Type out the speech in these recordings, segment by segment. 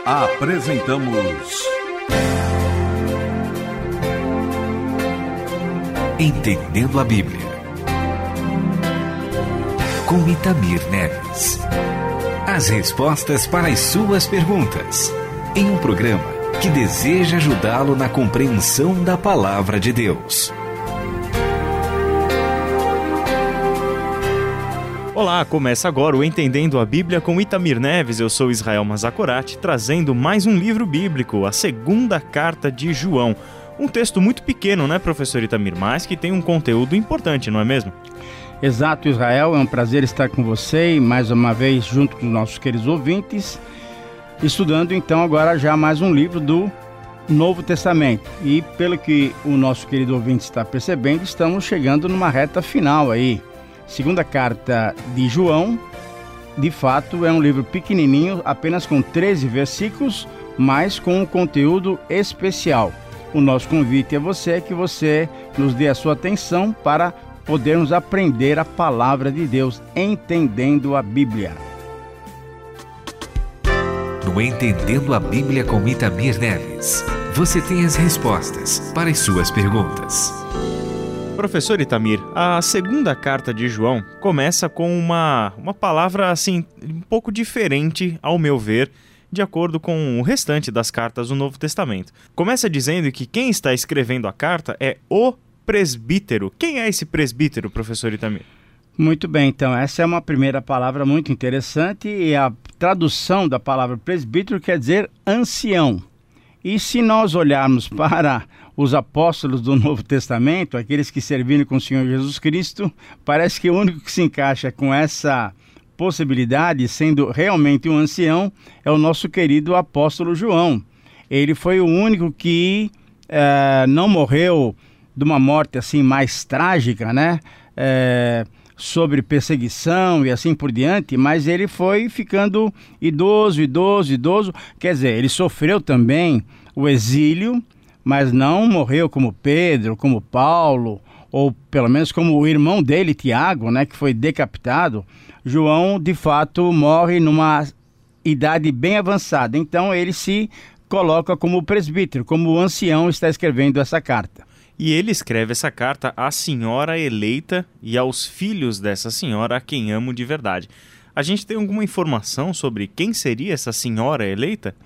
Apresentamos Entendendo a Bíblia, com Itamir Neves. As respostas para as suas perguntas, em um programa que deseja ajudá-lo na compreensão da Palavra de Deus. Olá, começa agora o Entendendo a Bíblia com Itamir Neves. Eu sou Israel Mazakorati, trazendo mais um livro bíblico, a segunda carta de João. Um texto muito pequeno, né, professor Itamir, mas que tem um conteúdo importante, não é mesmo? Exato, Israel, é um prazer estar com você e mais uma vez junto com os nossos queridos ouvintes, estudando então agora já mais um livro do Novo Testamento. E pelo que o nosso querido ouvinte está percebendo, estamos chegando numa reta final aí. Segunda carta de João, de fato é um livro pequenininho, apenas com 13 versículos, mas com um conteúdo especial. O nosso convite a você é que você nos dê a sua atenção para podermos aprender a palavra de Deus, entendendo a Bíblia. No Entendendo a Bíblia com Itamir Neves, você tem as respostas para as suas perguntas. Professor Itamir, a segunda carta de João começa com uma palavra assim, um pouco diferente, ao meu ver, de acordo com o restante das cartas do Novo Testamento. Começa dizendo que quem está escrevendo a carta é o presbítero. Quem é esse presbítero, professor Itamir? Muito bem, então essa é uma primeira palavra muito interessante e a tradução da palavra presbítero quer dizer ancião. E se nós olharmos para os apóstolos do Novo Testamento, aqueles que serviram com o Senhor Jesus Cristo, parece que o único que se encaixa com essa possibilidade, sendo realmente um ancião, é o nosso querido apóstolo João. Ele foi o único que não morreu de uma morte assim mais trágica, né? Sobre perseguição e assim por diante, mas ele foi ficando idoso, quer dizer, ele sofreu também o exílio, mas não morreu como Pedro, como Paulo, ou pelo menos como o irmão dele, Tiago, né, que foi decapitado. João, de fato, morre numa idade bem avançada, então ele se coloca como presbítero, como o ancião está escrevendo essa carta. E ele escreve essa carta à senhora eleita e aos filhos dessa senhora a quem amo de verdade. A gente tem alguma informação sobre quem seria essa senhora eleita?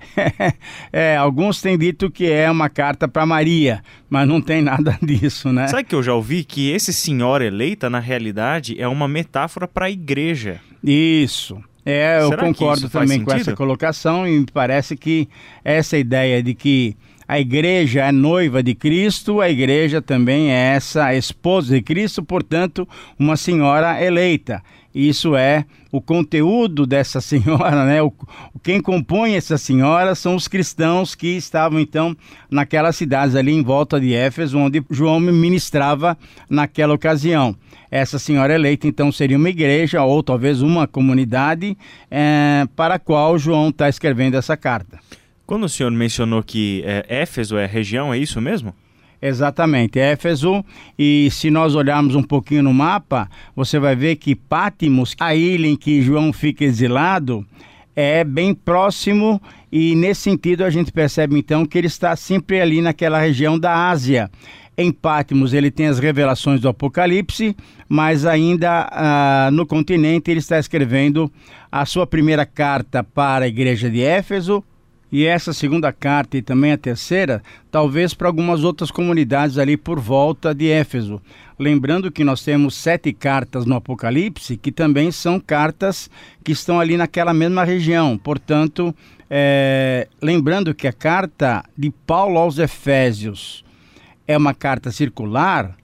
Alguns têm dito que é uma carta para Maria, mas não tem nada disso, né? Sabe que eu já ouvi que esse senhora eleita, na realidade, é uma metáfora para a igreja? Isso. Eu concordo também com essa colocação e me parece que essa ideia de que a igreja é noiva de Cristo, a igreja também é essa esposa de Cristo, portanto, uma senhora eleita. Isso é o conteúdo dessa senhora, né? Quem compõe essa senhora são os cristãos que estavam, então, naquelas cidades ali em volta de Éfeso, onde João ministrava naquela ocasião. Essa senhora eleita, então, seria uma igreja ou talvez uma comunidade para a qual João está escrevendo essa carta. Quando o senhor mencionou que Éfeso é região, é isso mesmo? Exatamente, Éfeso, e se nós olharmos um pouquinho no mapa, você vai ver que Pátimos, a ilha em que João fica exilado, é bem próximo e nesse sentido a gente percebe então que ele está sempre ali naquela região da Ásia. Em Pátimos ele tem as revelações do Apocalipse, mas ainda no continente ele está escrevendo a sua primeira carta para a igreja de Éfeso, e essa segunda carta e também a terceira, talvez para algumas outras comunidades ali por volta de Éfeso. Lembrando que nós temos 7 cartas no Apocalipse, que também são cartas que estão ali naquela mesma região. Portanto, lembrando que a carta de Paulo aos Efésios é uma carta circular,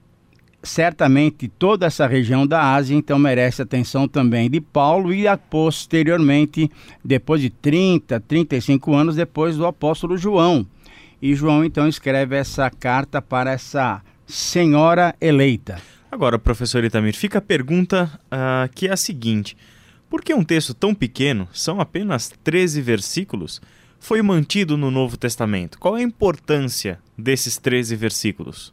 certamente toda essa região da Ásia então merece atenção também de Paulo e posteriormente, depois de 35 anos depois do apóstolo João. E João então escreve essa carta para essa senhora eleita. Agora, professor Itamir, fica a pergunta que é a seguinte: por que um texto tão pequeno, são apenas 13 versículos, foi mantido no Novo Testamento? Qual é a importância desses 13 versículos?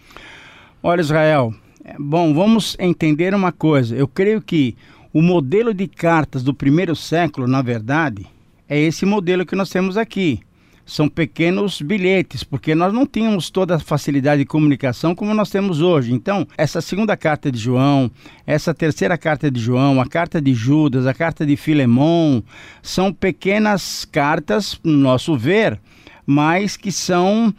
Olha, Israel, bom, vamos entender uma coisa. Eu creio que o modelo de cartas do primeiro século, na verdade, é esse modelo que nós temos aqui. São pequenos bilhetes, porque nós não tínhamos toda a facilidade de comunicação como nós temos hoje. Então, essa segunda carta de João, essa terceira carta de João, a carta de Judas, a carta de Filemon, são pequenas cartas, no nosso ver, mas que são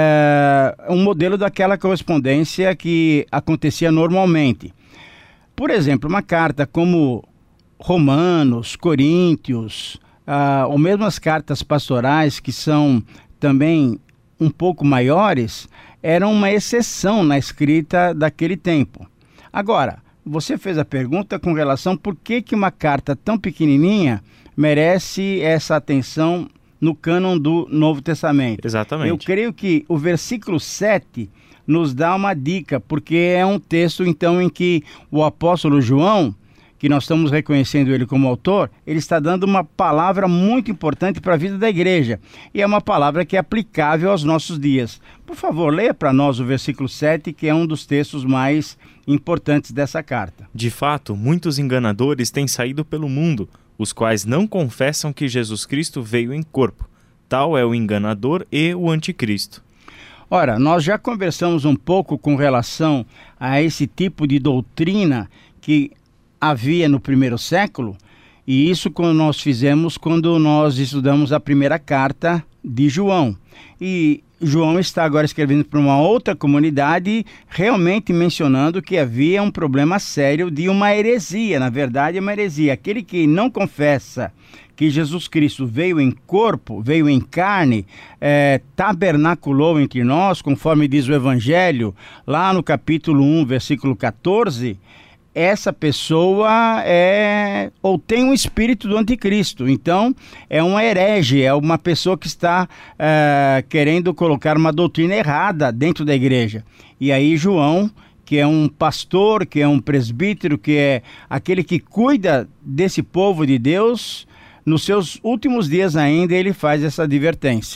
um modelo daquela correspondência que acontecia normalmente. Por exemplo, uma carta como Romanos, Coríntios, ou mesmo as cartas pastorais, que são também um pouco maiores, eram uma exceção na escrita daquele tempo. Agora, você fez a pergunta com relação por que uma carta tão pequenininha merece essa atenção no cânon do Novo Testamento. Exatamente. Eu creio que o versículo 7 nos dá uma dica, porque é um texto, então, em que o apóstolo João, que nós estamos reconhecendo ele como autor, ele está dando uma palavra muito importante para a vida da igreja. E é uma palavra que é aplicável aos nossos dias. Por favor, leia para nós o versículo 7, que é um dos textos mais importantes dessa carta. De fato, muitos enganadores têm saído pelo mundo, os quais não confessam que Jesus Cristo veio em corpo. Tal é o enganador e o anticristo. Ora, nós já conversamos um pouco com relação a esse tipo de doutrina que havia no primeiro século, e isso nós fizemos quando nós estudamos a primeira carta de João. E João está agora escrevendo para uma outra comunidade, realmente mencionando que havia um problema sério de uma heresia. Na verdade, é uma heresia. Aquele que não confessa que Jesus Cristo veio em corpo, veio em carne, tabernaculou entre nós, conforme diz o Evangelho, lá no capítulo 1, versículo 14, essa pessoa ou tem um espírito do anticristo. Então, é uma herege, é uma pessoa que está querendo colocar uma doutrina errada dentro da igreja. E aí João, que é um pastor, que é um presbítero, que é aquele que cuida desse povo de Deus, nos seus últimos dias ainda ele faz essa advertência.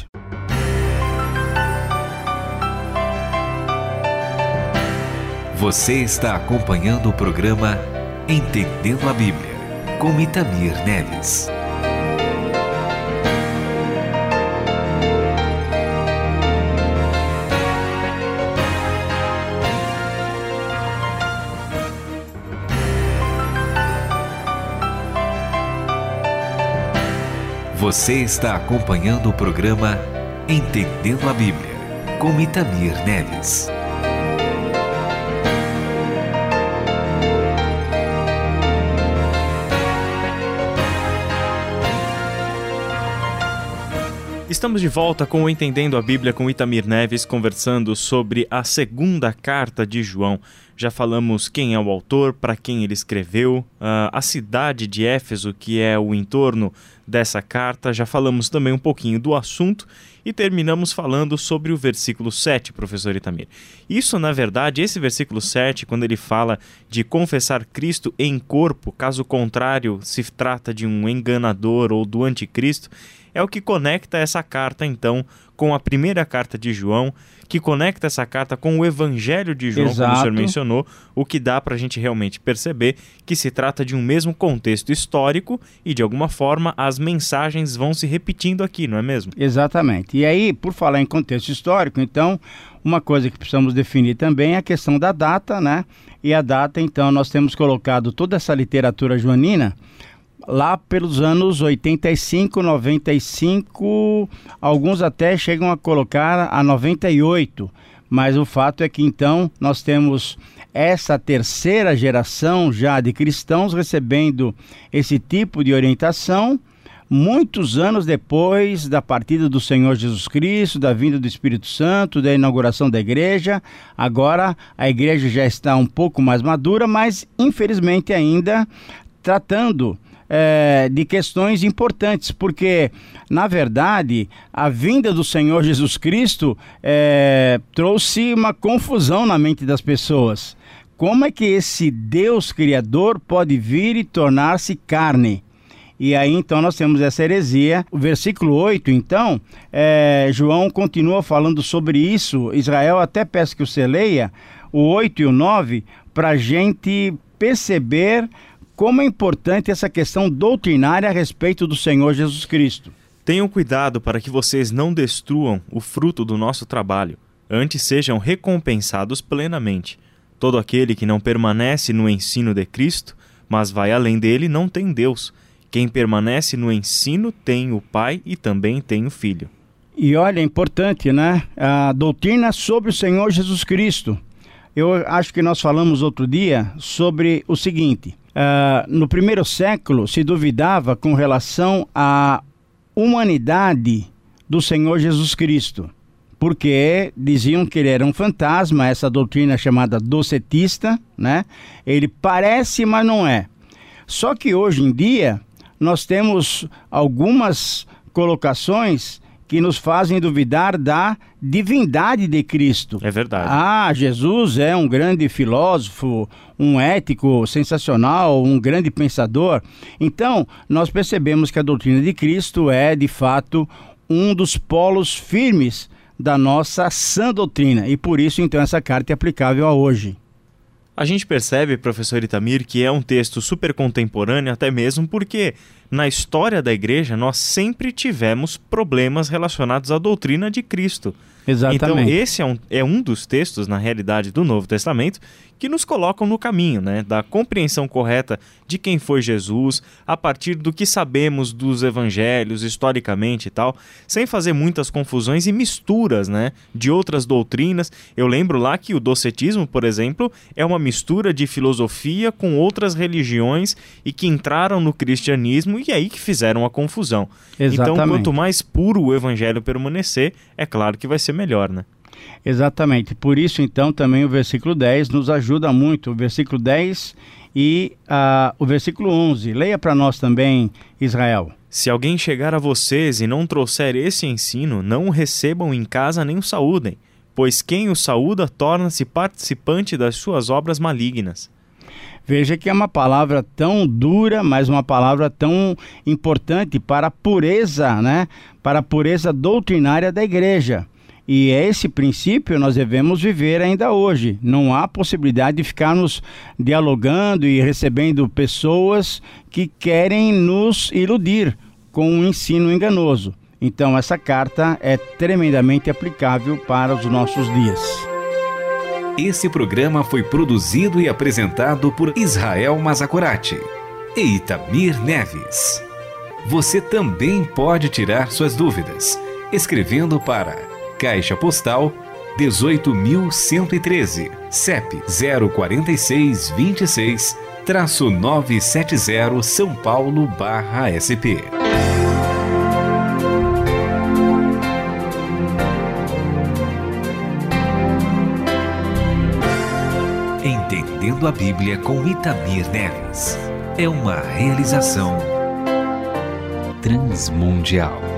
Você está acompanhando o programa Entendendo a Bíblia, com Itamir Neves. Você está acompanhando o programa Entendendo a Bíblia, com Itamir Neves. Estamos de volta com o Entendendo a Bíblia com Itamir Neves, conversando sobre a segunda carta de João. Já falamos quem é o autor, para quem ele escreveu, a cidade de Éfeso, que é o entorno dessa carta. Já falamos também um pouquinho do assunto e terminamos falando sobre o versículo 7, professor Itamir. Isso, na verdade, esse versículo 7, quando ele fala de confessar Cristo em corpo, caso contrário se trata de um enganador ou do anticristo, é o que conecta essa carta, então, com a primeira carta de João, que conecta essa carta com o Evangelho de João, Exato. como o senhor mencionou, o que dá para a gente realmente perceber que se trata de um mesmo contexto histórico e, de alguma forma, as mensagens vão se repetindo aqui, não é mesmo? Exatamente. E aí, por falar em contexto histórico, então, uma coisa que precisamos definir também é a questão da data, né? E a data, então, nós temos colocado toda essa literatura joanina lá pelos anos 85, 95, alguns até chegam a colocar a 98, mas o fato é que então nós temos essa terceira geração já de cristãos recebendo esse tipo de orientação, muitos anos depois da partida do Senhor Jesus Cristo, da vinda do Espírito Santo, da inauguração da igreja. Agora a igreja já está um pouco mais madura, mas infelizmente ainda tratando de questões importantes, porque, na verdade, a vinda do Senhor Jesus Cristo trouxe uma confusão na mente das pessoas. Como é que esse Deus Criador pode vir e tornar-se carne? E aí, então, nós temos essa heresia. O versículo 8, então, João continua falando sobre isso. Israel, até peço que você leia o 8 e o 9, para a gente perceber como é importante essa questão doutrinária a respeito do Senhor Jesus Cristo. Tenham cuidado para que vocês não destruam o fruto do nosso trabalho, antes sejam recompensados plenamente. Todo aquele que não permanece no ensino de Cristo, mas vai além dele, não tem Deus. Quem permanece no ensino tem o Pai e também tem o Filho. E olha, é importante, né? A doutrina sobre o Senhor Jesus Cristo. Eu acho que nós falamos outro dia sobre o seguinte. No primeiro século se duvidava com relação à humanidade do Senhor Jesus Cristo, porque diziam que ele era um fantasma, essa doutrina chamada docetista, né? Ele parece, mas não é. Só que hoje em dia nós temos algumas colocações que nos fazem duvidar da divindade de Cristo. É verdade. Jesus é um grande filósofo, um ético sensacional, um grande pensador. Então, nós percebemos que a doutrina de Cristo é, de fato, um dos polos firmes da nossa sã doutrina. E por isso, então, essa carta é aplicável a hoje. A gente percebe, professor Itamir, que é um texto super contemporâneo, até mesmo porque na história da igreja nós sempre tivemos problemas relacionados à doutrina de Cristo. Exatamente. Então esse é um dos textos, na realidade, do Novo Testamento que nos colocam no caminho, né, da compreensão correta de quem foi Jesus, a partir do que sabemos dos evangelhos, historicamente e tal, sem fazer muitas confusões e misturas, né, de outras doutrinas. Eu lembro lá que o docetismo, por exemplo, é uma mistura de filosofia com outras religiões e que entraram no cristianismo e aí que fizeram a confusão. Exatamente. Então, quanto mais puro o evangelho permanecer, é claro que vai ser melhor, né? Exatamente. Por isso, então, também o versículo 10 nos ajuda muito. O versículo 10 e o versículo 11. Leia para nós também, Israel. Se alguém chegar a vocês e não trouxer esse ensino, não o recebam em casa nem o saúdem, pois quem o saúda torna-se participante das suas obras malignas. Veja que é uma palavra tão dura, mas uma palavra tão importante para a pureza, né? Para a pureza doutrinária da igreja. E esse princípio nós devemos viver ainda hoje. Não há possibilidade de ficarmos dialogando e recebendo pessoas que querem nos iludir com um ensino enganoso. Então essa carta é tremendamente aplicável para os nossos dias. Esse programa foi produzido e apresentado por Israel Mazakorati e Itamir Neves. Você também pode tirar suas dúvidas escrevendo para Caixa Postal 18.113, CEP 04626-970 São Paulo /SP. Entendendo a Bíblia com Itamir Neves. É uma realização Transmundial.